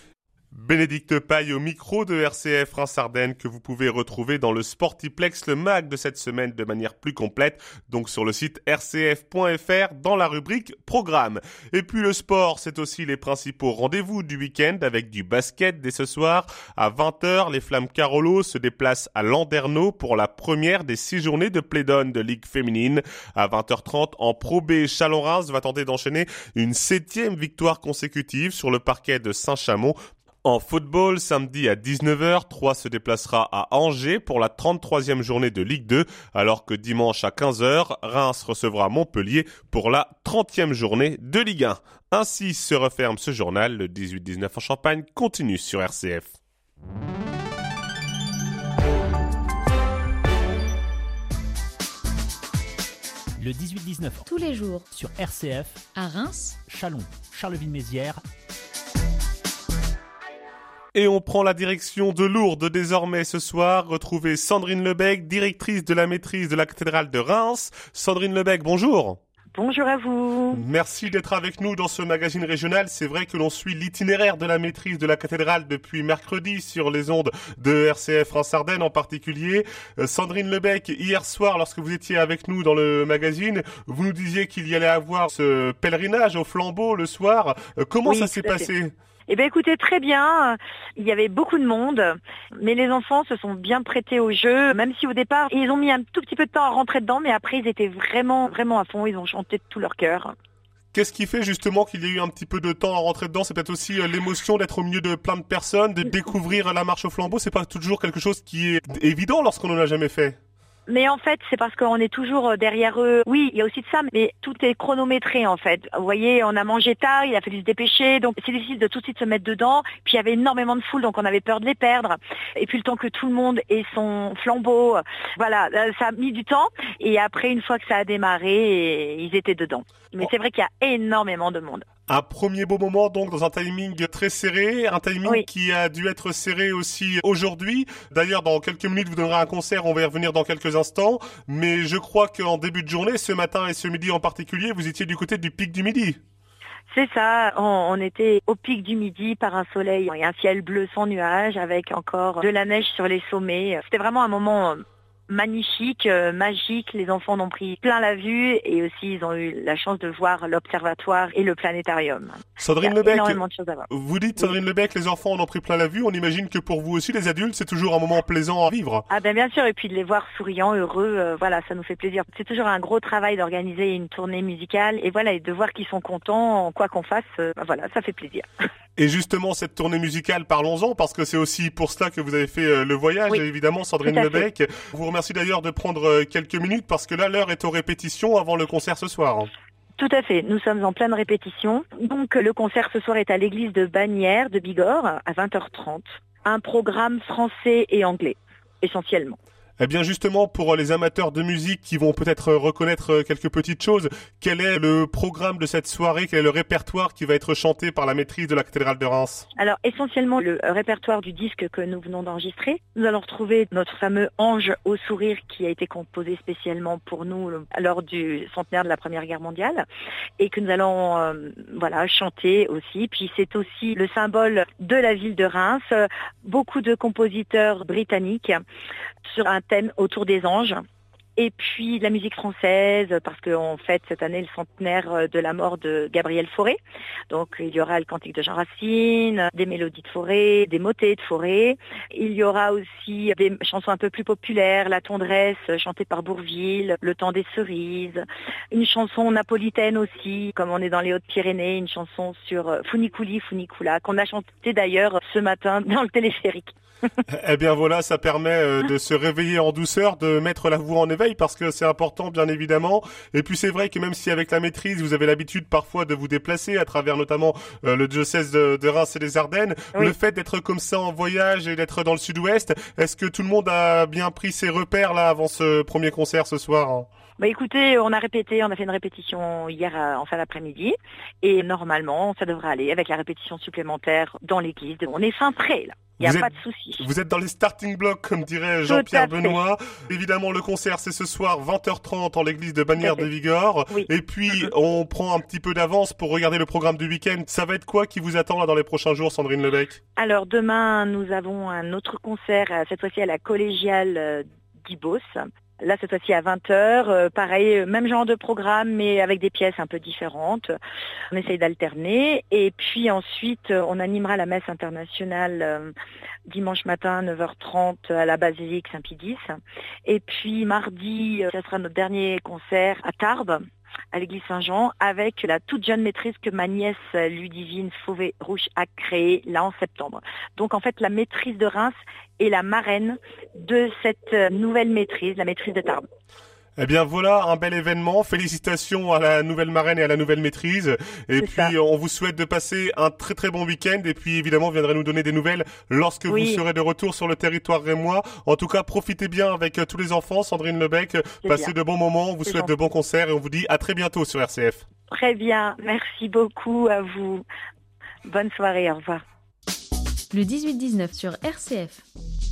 Bénédicte Paille au micro de RCF Reims-Ardennes que vous pouvez retrouver dans le Sportiplex, le mag de cette semaine de manière plus complète, donc sur le site rcf.fr dans la rubrique Programme. Et puis le sport, c'est aussi les principaux rendez-vous du week-end avec du basket dès ce soir. À 20h, les Flammes Carolo se déplacent à Landerneau pour la première des 6 journées de play-down de Ligue féminine. À 20h30, en Pro B, Chalon-Reims va tenter d'enchaîner une 7e victoire consécutive sur le parquet de Saint-Chamond. En football, samedi à 19h, Troyes se déplacera à Angers pour la 33e journée de Ligue 2, alors que dimanche à 15h, Reims recevra Montpellier pour la 30e journée de Ligue 1. Ainsi se referme ce journal. Le 18-19 en Champagne continue sur RCF. Le 18-19 tous les jours sur RCF à Reims, Chalon, Charleville-Mézières. Et on prend la direction de Lourdes désormais ce soir. Retrouvez Sandrine Lebec, directrice de la maîtrise de la cathédrale de Reims. Sandrine Lebec, bonjour. Bonjour à vous. Merci d'être avec nous dans ce magazine régional. C'est vrai que l'on suit l'itinéraire de la maîtrise de la cathédrale depuis mercredi sur les ondes de RCF Reims-Ardennes en particulier. Sandrine Lebec, hier soir, lorsque vous étiez avec nous dans le magazine, vous nous disiez qu'il y allait avoir ce pèlerinage au flambeau le soir. Comment ça s'est passé ? Eh bien écoutez, très bien, il y avait beaucoup de monde, mais les enfants se sont bien prêtés au jeu, même si au départ, ils ont mis un tout petit peu de temps à rentrer dedans, mais après ils étaient vraiment à fond, ils ont chanté de tout leur cœur. Qu'est-ce qui fait justement qu'il y a eu un petit peu de temps à rentrer dedans ? C'est peut-être aussi l'émotion d'être au milieu de plein de personnes, de découvrir la marche au flambeau, c'est pas toujours quelque chose qui est évident lorsqu'on n'en a jamais fait. Mais en fait, c'est parce qu'on est toujours derrière eux. Oui, il y a aussi de ça, mais tout est chronométré en fait. Vous voyez, on a mangé tard, il a fallu se dépêcher, donc c'est difficile de tout de suite se mettre dedans. Puis il y avait énormément de foule, donc on avait peur de les perdre. Et puis le temps que tout le monde ait son flambeau, voilà, ça a mis du temps. Et après, une fois que ça a démarré, ils étaient dedans. Mais c'est vrai qu'il y a énormément de monde. Un premier beau moment donc dans un timing très serré, un timing qui a dû être serré aussi aujourd'hui. D'ailleurs, dans quelques minutes, vous donnerez un concert, on va y revenir dans quelques instants. Mais je crois qu'en début de journée, ce matin et ce midi en particulier, vous étiez du côté du pic du Midi. C'est ça, on était au pic du Midi par un soleil et un ciel bleu sans nuages avec encore de la neige sur les sommets. C'était vraiment un moment magnifique, magique. Les enfants en ont pris plein la vue et aussi ils ont eu la chance de voir l'observatoire et le planétarium. Sandrine Lebec, énormément de choses à voir. Vous dites Sandrine Lebec, les enfants en ont pris plein la vue. On imagine que pour vous aussi, les adultes, c'est toujours un moment plaisant à vivre. Ah ben bien sûr, et puis de les voir souriants, heureux, voilà, ça nous fait plaisir. C'est toujours un gros travail d'organiser une tournée musicale et voilà, et de voir qu'ils sont contents, quoi qu'on fasse, voilà, ça fait plaisir. Et justement, cette tournée musicale, parlons-en, parce que c'est aussi pour cela que vous avez fait le voyage, évidemment, Sandrine Lebec. Vous remercie d'ailleurs de prendre quelques minutes, parce que là, l'heure est aux répétitions avant le concert ce soir. Tout à fait, nous sommes en pleine répétition. Donc le concert ce soir est à l'église de Bagnères de Bigorre à 20h30. Un programme français et anglais, essentiellement. Eh bien justement, pour les amateurs de musique qui vont peut-être reconnaître quelques petites choses, quel est le programme de cette soirée, quel est le répertoire qui va être chanté par la maîtrise de la cathédrale de Reims ? Alors essentiellement le répertoire du disque que nous venons d'enregistrer. Nous allons retrouver notre fameux Ange au sourire qui a été composé spécialement pour nous lors du centenaire de la Première Guerre mondiale et que nous allons chanter aussi. Puis c'est aussi le symbole de la ville de Reims. Beaucoup de compositeurs britanniques sur un thème autour des anges. Et puis de la musique française, parce qu'on fête cette année le centenaire de la mort de Gabriel Fauré. Donc il y aura le cantique de Jean Racine, des mélodies de Fauré, des motets de Fauré. Il y aura aussi des chansons un peu plus populaires, La Tendresse, chantée par Bourvil, Le Temps des Cerises, une chanson napolitaine aussi, comme on est dans les Hautes-Pyrénées, une chanson sur Funiculi, Funicula, qu'on a chanté d'ailleurs ce matin dans le téléphérique. Eh bien voilà, ça permet de se réveiller en douceur, de mettre la voix en éveil parce que c'est important bien évidemment. Et puis c'est vrai que même si avec la maîtrise vous avez l'habitude parfois de vous déplacer à travers notamment le diocèse de Reims et des Ardennes, le fait d'être comme ça en voyage et d'être dans le sud-ouest, est-ce que tout le monde a bien pris ses repères là avant ce premier concert ce soir ? Bah écoutez, on a fait une répétition hier en fin d'après-midi et normalement ça devrait aller avec la répétition supplémentaire dans l'église. On est fin prêt là. Il n'y a pas de souci. Vous êtes dans les starting blocks, comme dirait Jean-Pierre Benoît. Évidemment, le concert, c'est ce soir, 20h30, en l'église de Bagnères-de-Bigorre. Oui. Et puis, on prend un petit peu d'avance pour regarder le programme du week-end. Ça va être quoi qui vous attend là dans les prochains jours, Sandrine Lebec? Alors, demain, nous avons un autre concert, cette fois-ci à la collégiale d'Ibos. Là, cette fois-ci à 20h, pareil, même genre de programme, mais avec des pièces un peu différentes. On essaye d'alterner. Et puis ensuite, on animera la messe internationale dimanche matin, 9h30, à la basilique Saint-Pie X. Et puis mardi, ça sera notre dernier concert à Tarbes, à l'église Saint-Jean, avec la toute jeune maîtrise que ma nièce Ludivine Fauvet-Rouche a créée là en septembre. Donc en fait, la maîtrise de Reims est la marraine de cette nouvelle maîtrise, la maîtrise de Tarbes. Eh bien voilà, un bel événement. Félicitations à la nouvelle marraine et à la nouvelle maîtrise. Et puis on vous souhaite de passer un très très bon week-end. Et puis évidemment, vous viendrez nous donner des nouvelles lorsque vous serez de retour sur le territoire rémois. En tout cas, profitez bien avec tous les enfants, Sandrine Lebec. Passez de bons moments, on vous souhaite de bons concerts et on vous dit à très bientôt sur RCF. Très bien, merci beaucoup à vous. Bonne soirée, au revoir. Le 18-19 sur RCF.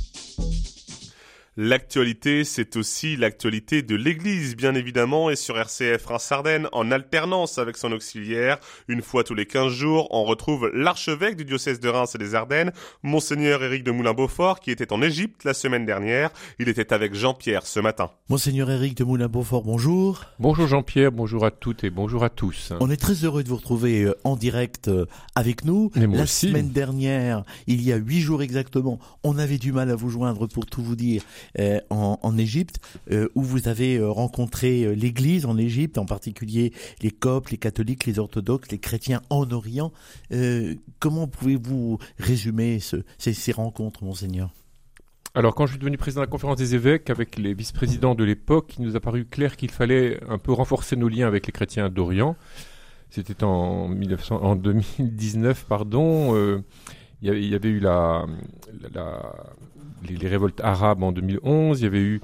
L'actualité, c'est aussi l'actualité de l'Église, bien évidemment, et sur RCF Reims-Ardennes, en alternance avec son auxiliaire. Une fois tous les 15 jours, on retrouve l'archevêque du diocèse de Reims et des Ardennes, Monseigneur Éric de Moulin-Beaufort, qui était en Égypte la semaine dernière. Il était avec Jean-Pierre ce matin. Monseigneur Éric de Moulin-Beaufort, bonjour. Bonjour Jean-Pierre, bonjour à toutes et bonjour à tous. On est très heureux de vous retrouver en direct avec nous. La semaine dernière, il y a 8 jours exactement, on avait du mal à vous joindre pour tout vous dire. En Égypte, où vous avez rencontré l'Église en Égypte, en particulier les coptes, les catholiques, les orthodoxes, les chrétiens en Orient. Comment pouvez-vous résumer ces rencontres, Monseigneur ? Alors, quand je suis devenu président de la conférence des évêques, avec les vice-présidents de l'époque, il nous a paru clair qu'il fallait un peu renforcer nos liens avec les chrétiens d'Orient. C'était en 2019, il y avait eu les révoltes arabes en 2011, il y avait eu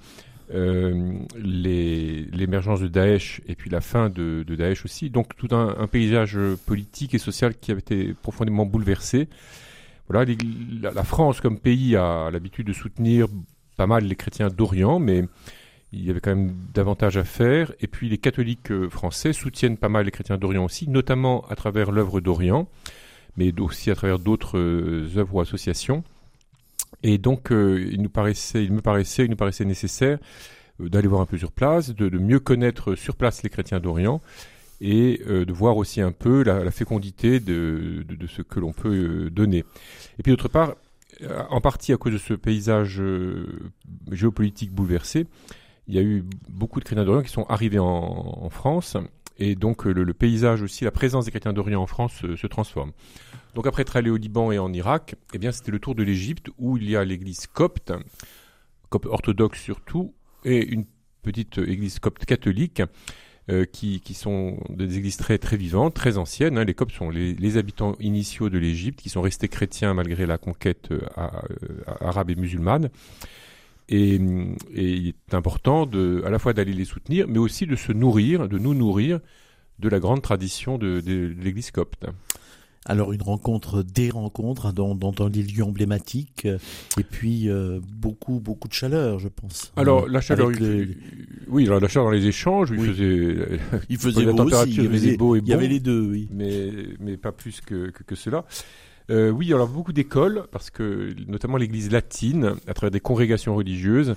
l'émergence de Daesh et puis la fin de Daesh aussi. Donc tout un paysage politique et social qui avait été profondément bouleversé. Voilà, la France comme pays a l'habitude de soutenir pas mal les chrétiens d'Orient, mais il y avait quand même davantage à faire. Et puis les catholiques français soutiennent pas mal les chrétiens d'Orient aussi, notamment à travers l'œuvre d'Orient, mais aussi à travers d'autres œuvres ou associations. Et donc, il nous paraissait nécessaire d'aller voir un peu sur place, de mieux connaître sur place les chrétiens d'Orient et de voir aussi un peu la fécondité de ce que l'on peut donner. Et puis d'autre part, en partie à cause de ce paysage géopolitique bouleversé, il y a eu beaucoup de chrétiens d'Orient qui sont arrivés en France. Et donc le paysage aussi, la présence des chrétiens d'Orient en France se transforme. Donc après être allé au Liban et en Irak, eh bien c'était le tour de l'Égypte où il y a l'église copte orthodoxe surtout, et une petite église copte catholique qui sont des églises très très vivantes, très anciennes. Les Coptes sont les habitants initiaux de l'Égypte qui sont restés chrétiens malgré la conquête arabe et musulmane. Et il est important à la fois d'aller les soutenir, mais aussi de nous nourrir de la grande tradition de l'église copte. Alors des rencontres dans des lieux emblématiques et puis beaucoup de chaleur, je pense. Alors la chaleur, la chaleur dans les échanges, il faisait beau aussi, il y avait les deux, oui. Mais pas plus que cela. Oui, alors beaucoup d'écoles, parce que notamment l'église latine, à travers des congrégations religieuses,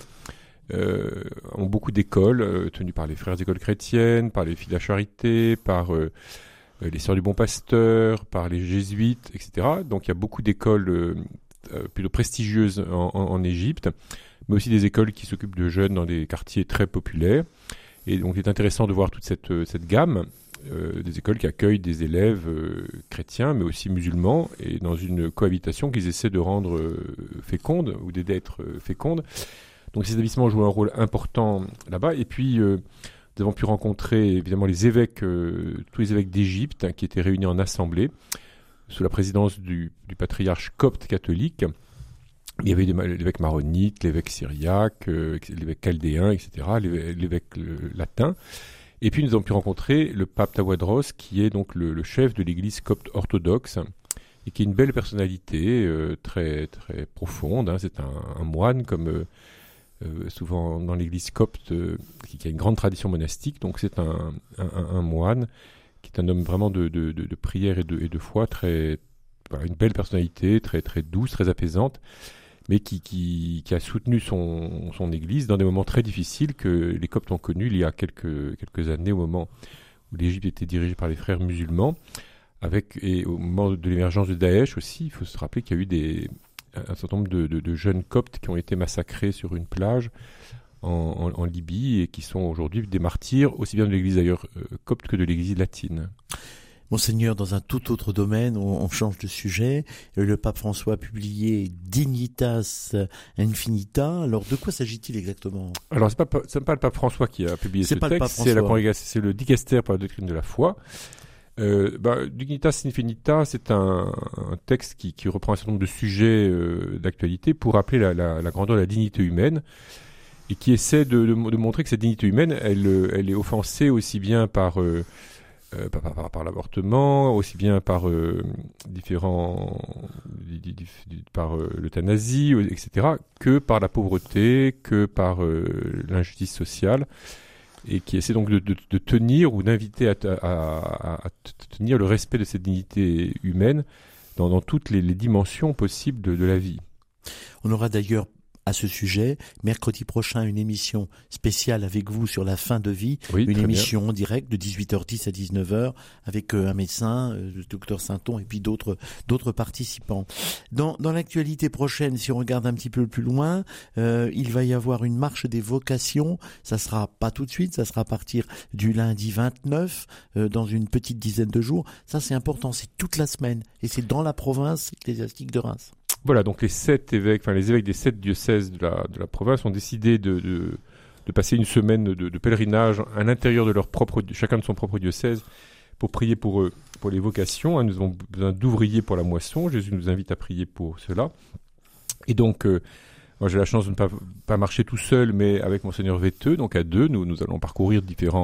ont beaucoup d'écoles tenues par les frères d'école chrétiennes, par les filles de la charité, par les sœurs du bon pasteur, par les jésuites, etc. Donc il y a beaucoup d'écoles plutôt prestigieuses en Égypte, mais aussi des écoles qui s'occupent de jeunes dans des quartiers très populaires. Et donc il est intéressant de voir toute cette gamme des écoles qui accueillent des élèves chrétiens, mais aussi musulmans, et dans une cohabitation qu'ils essaient de rendre féconde, ou d'aider à être féconde. Donc ces établissements jouent un rôle important là-bas. Et puis nous avons pu rencontrer évidemment les évêques, tous les évêques d'Égypte qui étaient réunis en assemblée sous la présidence du patriarche copte catholique. Il y avait l'évêque maronite, l'évêque syriaque, l'évêque chaldéen, etc., l'évêque latin. Et puis nous avons pu rencontrer le pape Tawadros, qui est donc le chef de l'église copte orthodoxe, et qui a une belle personnalité, très, très profonde. Hein. C'est un moine, comme souvent dans l'église copte, qui a une grande tradition monastique. Donc c'est un moine qui est un homme vraiment de prière et de foi, une belle personnalité, très, très douce, très apaisante, mais qui a soutenu son église dans des moments très difficiles que les Coptes ont connus il y a quelques années, au moment où l'Égypte était dirigée par les frères musulmans, et au moment de l'émergence de Daesh aussi. Il faut se rappeler qu'il y a eu un certain nombre de jeunes Coptes qui ont été massacrés sur une plage en Libye et qui sont aujourd'hui des martyrs, aussi bien de l'église d'ailleurs copte que de l'église latine. Monseigneur, dans un tout autre domaine, on change de sujet. Le pape François a publié Dignitas Infinita. Alors, de quoi s'agit-il exactement ? Alors, c'est pas le pape François qui a publié ce texte, c'est la congrégation, c'est le Dicaster pour la doctrine de la foi. Dignitas Infinita, c'est un texte qui reprend un certain nombre de sujets d'actualité pour rappeler la grandeur de la dignité humaine, et qui essaie de montrer que cette dignité humaine, elle est offensée aussi bien par l'avortement, aussi bien par par l'euthanasie, etc., que par la pauvreté, que par l'injustice sociale, et qui essaie donc de tenir ou d'inviter à tenir le respect de cette dignité humaine dans toutes les dimensions possibles de la vie. On aura d'ailleurs à ce sujet, mercredi prochain, une émission spéciale avec vous sur la fin de vie, une émission en direct de 18h10 à 19h avec un médecin, le docteur Sainton, et puis d'autres participants. Dans l'actualité prochaine, si on regarde un petit peu plus loin, il va y avoir une marche des vocations. Ça sera pas tout de suite, ça sera à partir du lundi 29, dans une petite dizaine de jours. Ça, c'est important, c'est toute la semaine, et c'est dans la province ecclésiastique de Reims. Voilà, donc les évêques des 7 diocèses de la province ont décidé de passer une semaine de pèlerinage à l'intérieur de chacun de son propre diocèse pour prier pour les vocations. Nous avons besoin d'ouvriers pour la moisson. Jésus nous invite à prier pour cela. Et donc, moi j'ai la chance de ne pas marcher tout seul, mais avec Monseigneur Vetteux, donc à deux, nous allons parcourir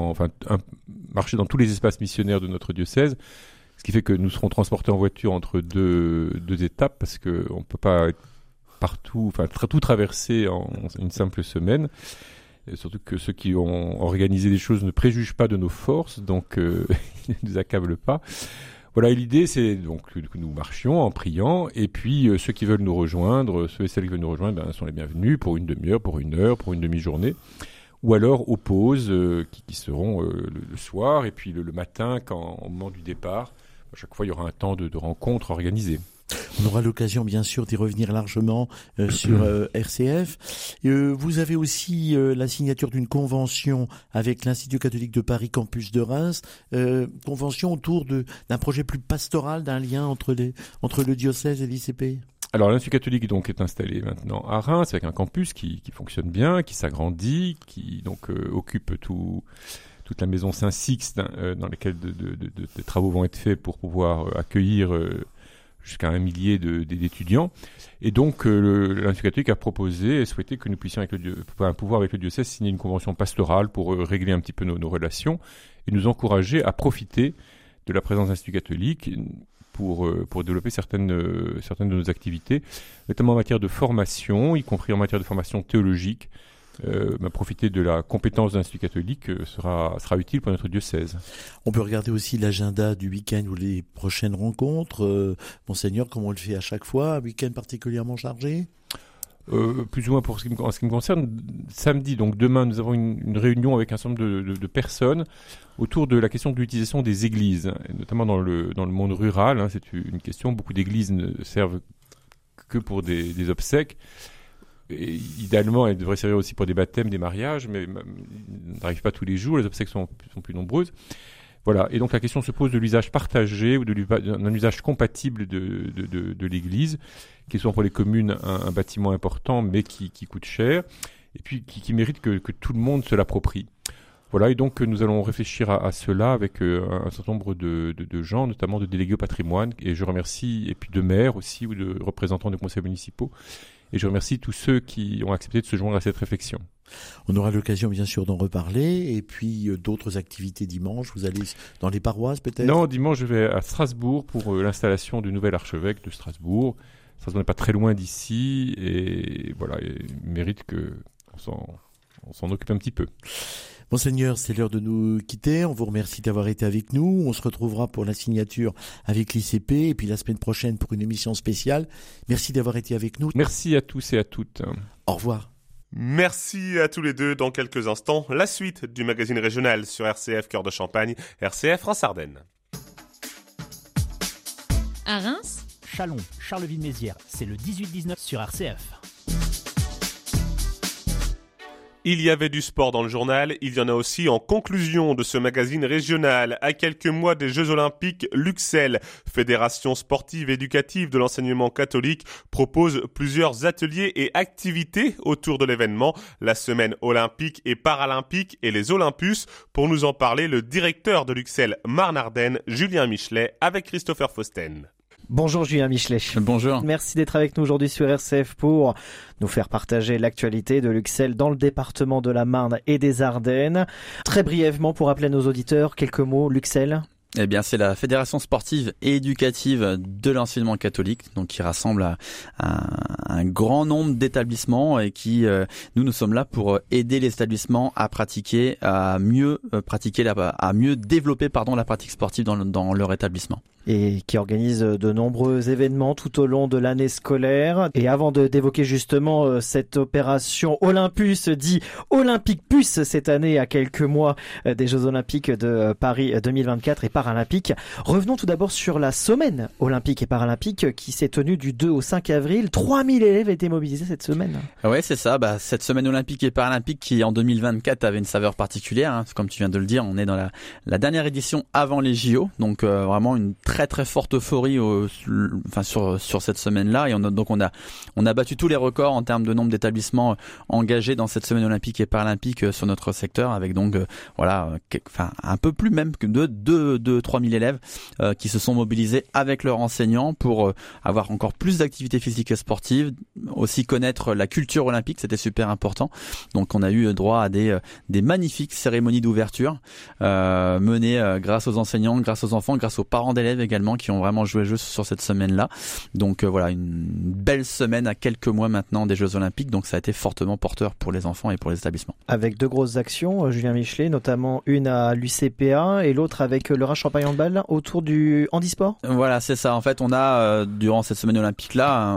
marcher dans tous les espaces missionnaires de notre diocèse. Ce qui fait que nous serons transportés en voiture entre deux étapes, parce qu'on ne peut pas être partout, tout traverser en une simple semaine. Et surtout que ceux qui ont organisé des choses ne préjugent pas de nos forces, donc ils ne nous accablent pas. Voilà, et l'idée c'est donc que nous marchions en priant, et puis ceux qui veulent nous rejoindre, ceux et celles qui veulent nous rejoindre, sont les bienvenus pour une demi-heure, pour une heure, pour une demi-journée. Ou alors aux pauses qui seront le soir, et puis le matin, au moment du départ. À chaque fois, il y aura un temps de rencontre organisée. On aura l'occasion, bien sûr, d'y revenir largement sur RCF. Vous avez aussi la signature d'une convention avec l'Institut catholique de Paris, campus de Reims. Convention autour d'un projet plus pastoral, d'un lien entre le diocèse et l'ICP. Alors, l'Institut catholique donc est installé maintenant à Reims avec un campus qui fonctionne bien, qui s'agrandit, qui donc occupe toute la maison Saint-Sixte dans laquelle des travaux vont être faits pour pouvoir accueillir jusqu'à 1 millier d'étudiants. Et donc l'Institut catholique a proposé et souhaité que nous puissions pouvoir avec le diocèse signer une convention pastorale pour régler un petit peu nos relations et nous encourager à profiter de la présence de l'Institut catholique pour développer certaines de nos activités, notamment en matière de formation, y compris en matière de formation théologique. Profiter de la compétence de l'Institut catholique sera utile pour notre diocèse. On peut regarder aussi l'agenda du week-end ou les prochaines rencontres. Monseigneur, comme on le fait à chaque fois, un week-end particulièrement chargé ? Plus ou moins en ce qui me concerne, samedi, donc demain, nous avons une réunion avec un certain nombre de personnes autour de la question de l'utilisation des églises, notamment dans le monde rural. C'est une question, beaucoup d'églises ne servent que pour des obsèques. Et idéalement, elle devrait servir aussi pour des baptêmes, des mariages, mais n'arrive pas tous les jours, les obsèques sont plus nombreuses. Voilà, et donc la question se pose de l'usage partagé ou d'un usage compatible de l'église, qui est souvent pour les communes un bâtiment important, mais qui coûte cher, et puis qui mérite que tout le monde se l'approprie. Voilà, et donc nous allons réfléchir à cela avec un certain nombre de gens, notamment de délégués au patrimoine, et je remercie, et puis de maires aussi, ou de représentants des conseils municipaux, Et je remercie tous ceux qui ont accepté de se joindre à cette réflexion. On aura l'occasion bien sûr d'en reparler. Et puis d'autres activités dimanche. Vous allez dans les paroisses peut-être ? Non, dimanche je vais à Strasbourg pour l'installation du nouvel archevêque de Strasbourg. Strasbourg n'est pas très loin d'ici et voilà, il mérite qu'on s'en occupe un petit peu. Monseigneur, c'est l'heure de nous quitter. On vous remercie d'avoir été avec nous. On se retrouvera pour la signature avec l'ICP et puis la semaine prochaine pour une émission spéciale. Merci d'avoir été avec nous. Merci à tous et à toutes. Au revoir. Merci à tous les deux. Dans quelques instants, la suite du magazine régional sur RCF Cœur de Champagne, RCF Reims-Ardennes. À Reims, Châlons, Charleville-Mézières, c'est le 18-19 sur RCF. Il y avait du sport dans le journal, il y en a aussi en conclusion de ce magazine régional. À quelques mois des Jeux Olympiques, l'UCSEL, Fédération sportive éducative de l'enseignement catholique, propose plusieurs ateliers et activités autour de l'événement, la semaine olympique et paralympique et les Olympus. Pour nous en parler, le directeur de l'UCSEL Marne-Ardenne, Julien Michelet, avec Christopher Fausten. Bonjour Julien Michelet. Bonjour. Merci d'être avec nous aujourd'hui sur RCF pour nous faire partager l'actualité de l'UCSEL dans le département de la Marne et des Ardennes. Très brièvement, pour rappeler à nos auditeurs, quelques mots, l'UCSEL. Eh bien, c'est la Fédération sportive et éducative de l'enseignement catholique, donc qui rassemble un grand nombre d'établissements et qui, nous sommes là pour aider les établissements à pratiquer, à mieux développer, la pratique sportive dans leur établissement. Et qui organise de nombreux événements tout au long de l'année scolaire. Et avant d'évoquer justement cette opération Olympus, dit Olympique Puce cette année à quelques mois des Jeux Olympiques de Paris 2024 et Paralympiques, revenons tout d'abord sur la semaine olympique et paralympique qui s'est tenue du 2 au 5 avril. 3000 élèves étaient mobilisés cette semaine. Ouais, c'est ça. Cette semaine olympique et paralympique qui en 2024 avait une saveur particulière, hein. Comme tu viens de le dire, on est dans la dernière édition avant les JO, donc vraiment une très très forte euphorie sur cette semaine-là, et on a battu tous les records en termes de nombre d'établissements engagés dans cette semaine olympique et paralympique sur notre secteur, avec donc un peu plus même que de 3000 élèves qui se sont mobilisés avec leurs enseignants pour avoir encore plus d'activités physiques et sportives, aussi connaître la culture olympique, c'était super important. Donc on a eu droit à des magnifiques cérémonies d'ouverture menées grâce aux enseignants, grâce aux enfants, grâce aux parents d'élèves également, qui ont vraiment joué le jeu sur cette semaine-là. Donc voilà, une belle semaine à quelques mois maintenant des Jeux Olympiques, donc ça a été fortement porteur pour les enfants et pour les établissements. Avec deux grosses actions, Julien Michelet, notamment une à l'UCPA et l'autre avec le Reims-Champagne Handball autour du handisport. Voilà, c'est ça. En fait, on a durant cette semaine olympique-là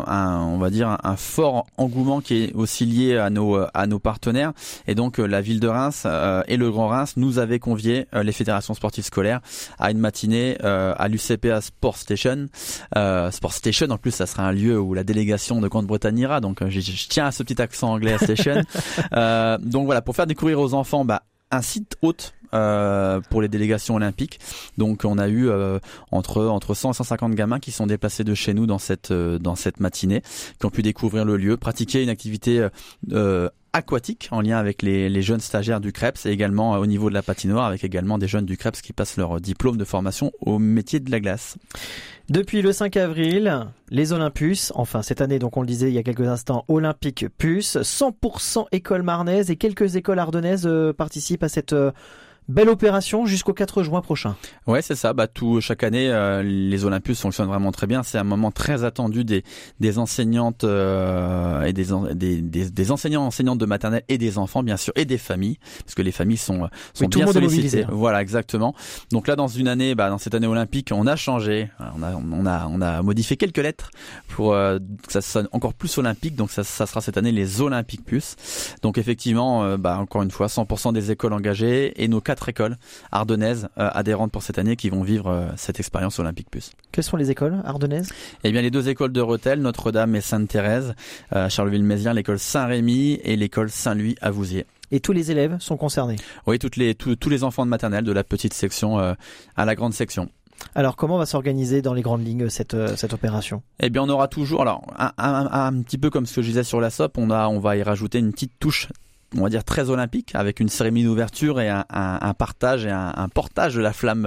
un fort engouement qui est aussi lié à nos partenaires, et donc la ville de Reims et le Grand Reims nous avaient convié les fédérations sportives scolaires à une matinée à l'UCPA Sport Station. Sport Station, en plus, ça sera un lieu où la délégation de Grande-Bretagne ira, donc je tiens à ce petit accent anglais à Station. Donc voilà, pour faire découvrir aux enfants un site hôte pour les délégations olympiques. Donc on a eu entre 100 et 150 gamins qui sont déplacés de chez nous dans cette matinée, qui ont pu découvrir le lieu, pratiquer une activité aquatique en lien avec les jeunes stagiaires du CREPS, et également au niveau de la patinoire avec également des jeunes du CREPS qui passent leur diplôme de formation au métier de la glace. Depuis le 5 avril, les Olympus, enfin cette année, donc on le disait il y a quelques instants, Olympique Puce, 100% écoles marnaises et quelques écoles ardennaises participent à cette belle opération jusqu'au 4 juin prochain. Ouais, c'est ça. Chaque année, les Olympus fonctionnent vraiment très bien. C'est un moment très attendu des enseignantes et des enseignantes de maternelle et des enfants, bien sûr, et des familles, parce que les familles sont bien sollicitées. Voilà, exactement. Donc là, dans cette année olympique, on a changé. On a modifié quelques lettres pour que ça sonne encore plus olympique. Donc ça sera cette année les Olympiques Puces. Donc effectivement, encore une fois, 100% des écoles engagées et nos 4 écoles ardennaises adhérentes pour cette année qui vont vivre cette expérience Olympique Puce. Quelles sont les écoles ardennaises ? Eh bien, les 2 écoles de Rethel, Notre-Dame et Sainte-Thérèse, Charleville-Mézières, l'école Saint-Rémy et l'école Saint-Louis à Vouziers. Et tous les élèves sont concernés ? Oui, tous les enfants de maternelle, de la petite section à la grande section. Alors, comment va s'organiser dans les grandes lignes cette opération ? Eh bien, on aura toujours, un petit peu comme ce que je disais sur la SOP, on va y rajouter une petite touche on va dire très olympique, avec une cérémonie d'ouverture et un partage et un portage de la flamme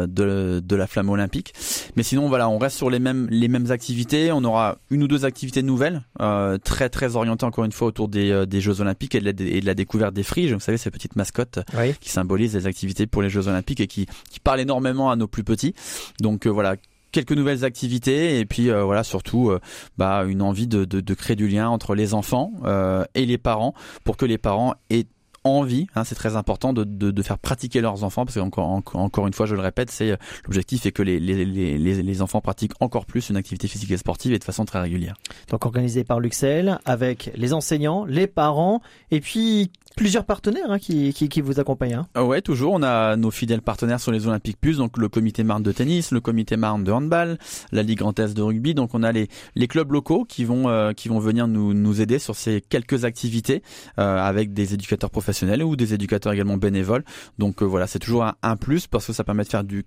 de la flamme olympique. Mais sinon voilà, on reste sur les mêmes activités. On aura une ou deux activités nouvelles, très très orientées encore une fois autour des Jeux olympiques et de la découverte des friges. Vous savez, ces petites mascottes qui symbolisent les activités pour les Jeux olympiques et qui parlent énormément à nos plus petits. Donc voilà, quelques nouvelles activités et puis voilà, surtout une envie de créer du lien entre les enfants et les parents, pour que les parents aient envie, c'est très important de faire pratiquer leurs enfants, parce qu'encore une fois, je le répète, c'est l'objectif est que les enfants pratiquent encore plus une activité physique et sportive et de façon très régulière. Donc organisé par Luxel, avec les enseignants, les parents et puis plusieurs partenaires qui vous accompagnent. Ouais, toujours. On a nos fidèles partenaires sur les Olympiques Plus, donc le Comité Marne de tennis, le Comité Marne de handball, la Ligue Grand Est de rugby. Donc on a les clubs locaux qui vont venir nous aider sur ces quelques activités avec des éducateurs professionnels ou des éducateurs également bénévoles. Donc voilà, c'est toujours un plus, parce que ça permet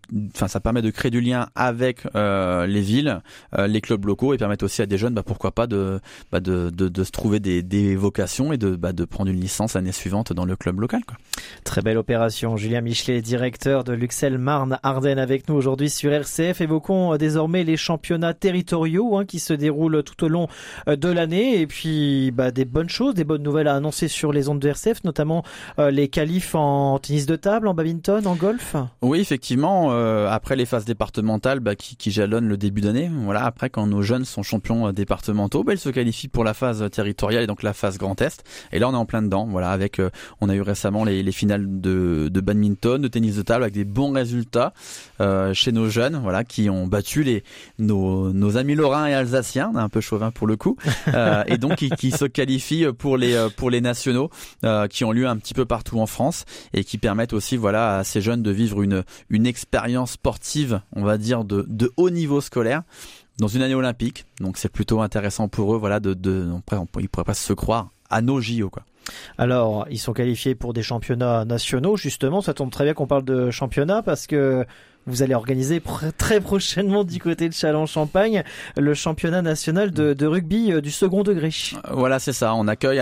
de créer du lien avec les villes, les clubs locaux, et permettre aussi à des jeunes, pourquoi pas de se trouver des vocations et de prendre une licence l'année suivante dans le club local, quoi. Très belle opération. Julien Michelet, directeur de Luxel Marne-Ardenne, avec nous aujourd'hui sur RCF. Évoquons désormais les championnats territoriaux qui se déroulent tout au long de l'année, et puis des bonnes choses, des bonnes nouvelles à annoncer sur les ondes de RCF, notamment les qualifs en tennis de table, en badminton, en golf. Oui, effectivement, après les phases départementales qui jalonnent le début d'année, voilà, après quand nos jeunes sont champions départementaux, ils se qualifient pour la phase territoriale et donc la phase Grand Est, et là on est en plein dedans, voilà, avec on a eu récemment les finales de badminton, de tennis de table, avec des bons résultats chez nos jeunes, voilà, qui ont battu nos amis lorrains et alsaciens, un peu chauvin pour le coup, et donc qui se qualifient pour les nationaux qui ont lieu un petit peu partout en France, et qui permettent aussi, voilà, à ces jeunes de vivre une expérience sportive, on va dire de haut niveau scolaire, dans une année olympique. Donc c'est plutôt intéressant pour eux, voilà, ils pourraient pas se croire à nos JO, quoi. Alors, ils sont qualifiés pour des championnats nationaux, justement. Ça tombe très bien qu'on parle de championnat, parce que vous allez organiser très prochainement du côté de Châlons-Champagne le championnat national de rugby du second degré. Voilà, c'est ça.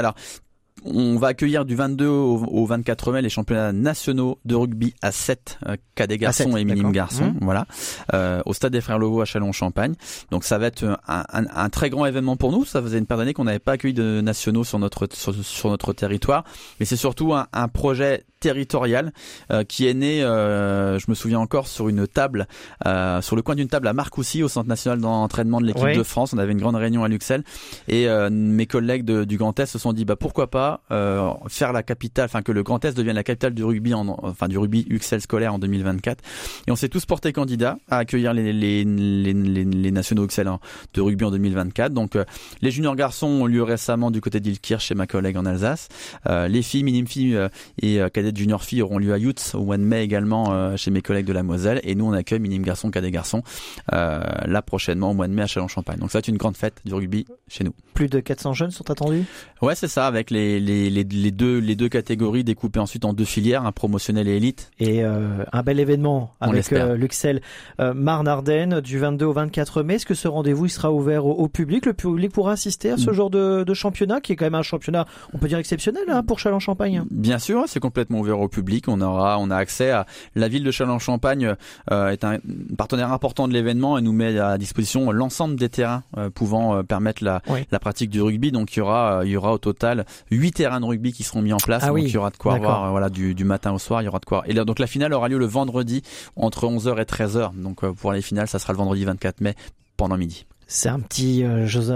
On va accueillir du 22 au 24 mai les championnats nationaux de rugby à 7 cadets garçons et minimes garçons, voilà, au stade des Frères Levaux à Châlons-Champagne. Donc ça va être un très grand événement pour nous. Ça faisait une paire d'années qu'on n'avait pas accueilli de nationaux sur notre territoire, mais c'est surtout un projet territorial qui est né, je me souviens encore, sur une table, sur le coin d'une table à Marcoussis, au centre national d'entraînement de l'équipe de France. On avait une grande réunion à Luxel, et mes collègues du Grand Est se sont dit pourquoi pas faire la capitale, que le Grand Est devienne la capitale du rugby, du rugby UXL scolaire en 2024. Et on s'est tous portés candidats à accueillir les nationaux UXL de rugby en 2024. Donc les juniors garçons ont lieu récemment du côté d'Ilkirch chez ma collègue en Alsace. Les filles, minimes filles et cadettes junior filles auront lieu à Yutz au mois de mai également chez mes collègues de la Moselle. Et nous on accueille minimes garçons, cadets garçons là prochainement au mois de mai à Châlons-Champagne. Donc ça va être une grande fête du rugby chez nous. Plus de 400 jeunes sont attendus. Ouais, c'est ça, avec les deux catégories découpées ensuite en deux filières, un promotionnel et élite. Et un bel événement avec Luxel Marne-Ardenne du 22 au 24 mai. Est-ce que ce rendez-vous il sera ouvert au public? Le public pourra assister à ce genre de championnat, qui est quand même un championnat, on peut dire, exceptionnel pour Châlons-Champagne. Bien sûr, c'est complètement ouvert au public. On a accès à la ville de Châlons-Champagne, est un partenaire important de l'événement et nous met à disposition l'ensemble des terrains pouvant permettre la pratique du rugby. Donc il y aura au total 8 terrains de rugby qui seront mis en place. Donc il y aura de quoi voir, voilà, du matin au soir, il y aura de quoi. Et là, donc la finale aura lieu le vendredi entre 11h et 13h. Donc pour les finales, ça sera le vendredi 24 mai pendant midi. C'est un petit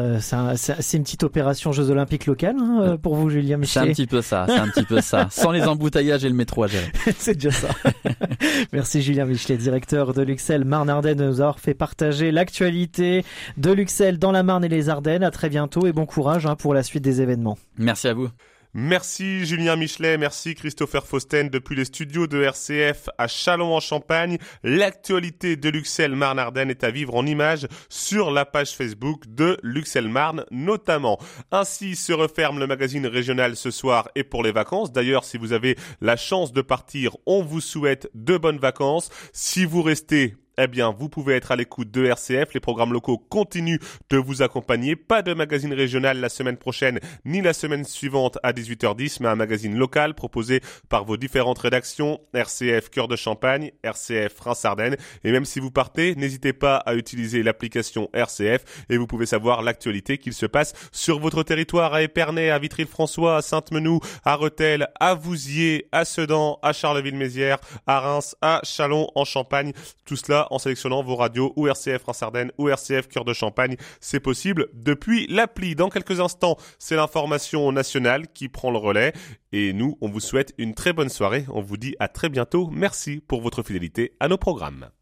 c'est une petite opération Jeux Olympiques locales pour vous, Julien Michelet. C'est un petit peu ça. Sans les embouteillages et le métro à gérer. C'est déjà ça. Merci Julien Michelet, directeur de Luxel Marne-Ardenne, de nous avoir fait partager l'actualité de Luxel dans la Marne et les Ardennes. À très bientôt et bon courage pour la suite des événements. Merci à vous. Merci Julien Michelet, merci Christopher Fausten depuis les studios de RCF à Châlons-en-Champagne. L'actualité de Luxel Marne-Ardenne est à vivre en images sur la page Facebook de Luxel Marne notamment. Ainsi se referme le magazine régional ce soir et pour les vacances. D'ailleurs, si vous avez la chance de partir, on vous souhaite de bonnes vacances. Si vous restez, eh bien, vous pouvez être à l'écoute de RCF. Les programmes locaux continuent de vous accompagner. Pas de magazine régional la semaine prochaine, ni la semaine suivante à 18h10, mais un magazine local proposé par vos différentes rédactions, RCF Cœur de Champagne, RCF Reims-Ardennes. Et même si vous partez, n'hésitez pas à utiliser l'application RCF et vous pouvez savoir l'actualité qu'il se passe sur votre territoire, à Épernay, à Vitry-le-François, à Sainte-Menou, à Rethel, à Vouziers, à Sedan, à Charleville-Mézières, à Reims, à Châlons, en Champagne. Tout cela en sélectionnant vos radios ou RCF Reims-Ardennes ou RCF Cœur de Champagne. C'est possible depuis l'appli. Dans quelques instants, c'est l'information nationale qui prend le relais. Et nous, on vous souhaite une très bonne soirée. On vous dit à très bientôt. Merci pour votre fidélité à nos programmes.